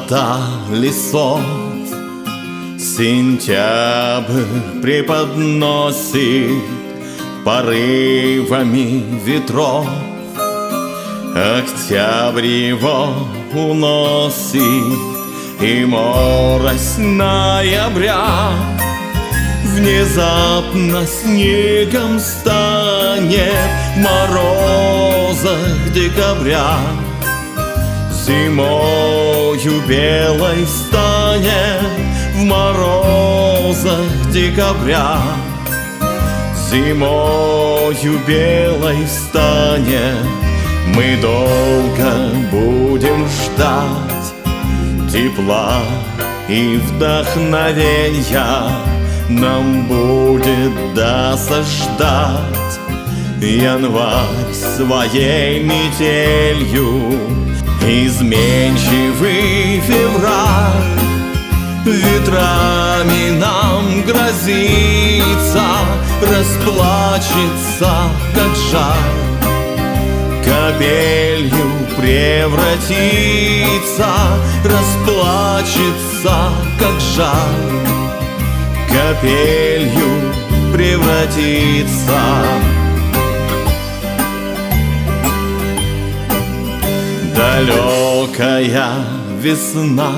широта лесов сентябрь преподносит порывами ветров. Октябрь его уносит, и морось ноября внезапно снегом станет в морозах декабря. Зимою белой станет в морозах декабря. Зимою белой станет. Мы долго будем ждать тепла и вдохновенья. Нам будет досаждать январь своей метелью. Изменчивый февраль ветрами нам грозится, расплачется, как жаль. Капелью превратится, расплачется, как жаль. Капелью превратится. Далекая весна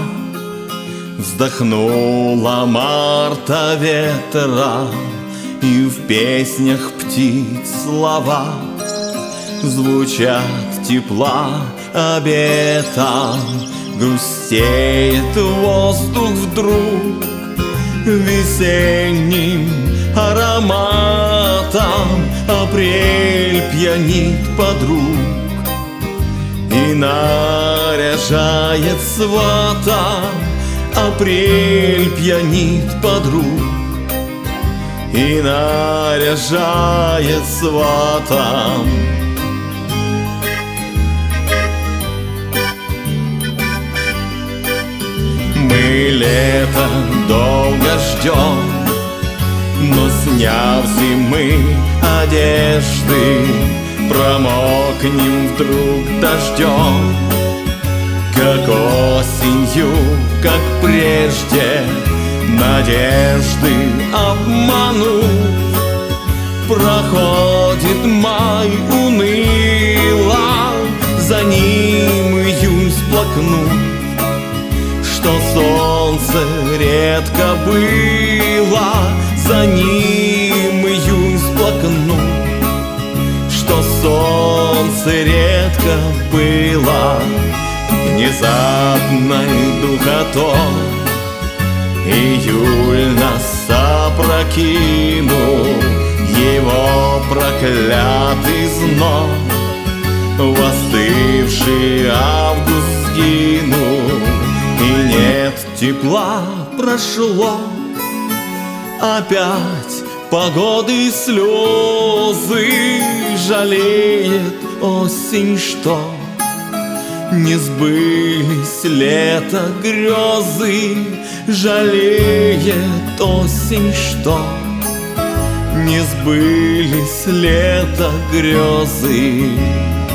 вздохнула марта ветра, и в песнях птиц слова звучат тепла обетом. Грустеет воздух вдруг весенним ароматом. Апрель пьянит подруг и наряжает свата. Апрель пьянит подруг и наряжает свата. Мы лето долго ждем, но сняв зимы одежды, промокнем вдруг дождем. Как осенью, как прежде, надежды обманув, проходит май уныло, за ним июнь сплакнув. Что солнце редко было, за ним июнь сплакнул. Что солнце редко было, внезапной духотой июль нас опрокинул, его проклятый зной в остывший август скинул. И нет тепла, прошло опять погоды и слезы. Жалеет осень, что не сбылись лето грезы. Жалеет осень, что не сбылись лето грезы.